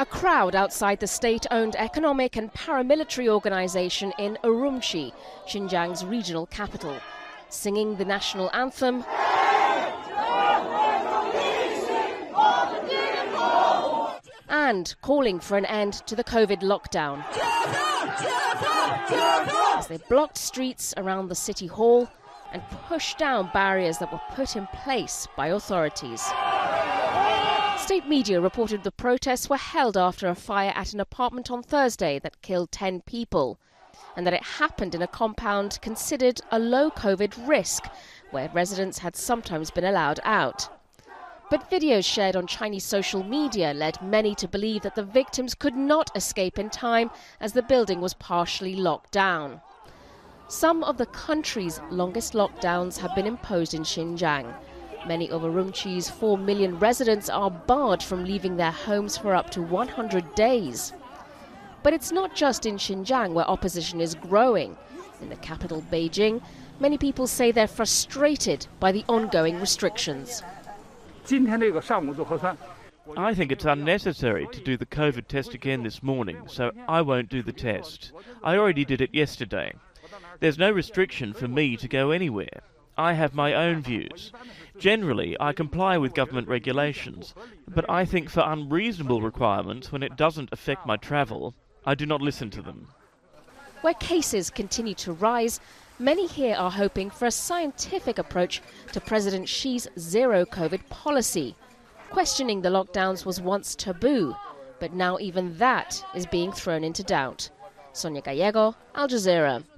crowd outside the state-owned economic and paramilitary organization in Urumqi, Xinjiang's regional capital, singing the national anthem and calling for an end to the COVID lockdown. As they blocked streets around the city hall and pushed down barriers that were put in place by authorities. State media reported the protests were held after a fire at an apartment on Thursday that killed 10 people, and that it happened in a compound considered a low COVID risk, where residents had sometimes been allowed out. But videos shared on Chinese social media led many to believe that the victims could not escape in time, as the building was partially locked down. Some of the country's longest lockdowns have been imposed in Xinjiang. Many of Urumqi's 4 million residents are barred from leaving their homes for up to 100 days. But it's not just in Xinjiang where opposition is growing. In the capital, Beijing, many people say they're frustrated by the ongoing restrictions. I think it's unnecessary to do the COVID test again this morning, so I won't do the test. I already did it yesterday. There's no restriction for me to go anywhere. I have my own views. Generally, I comply with government regulations, but I think for unreasonable requirements when it doesn't affect my travel, I do not listen to them. Where cases continue to rise, many here are hoping for a scientific approach to President Xi's zero-COVID policy. Questioning the lockdowns was once taboo, but now even that is being thrown into doubt. Sonia Gallego, Al Jazeera.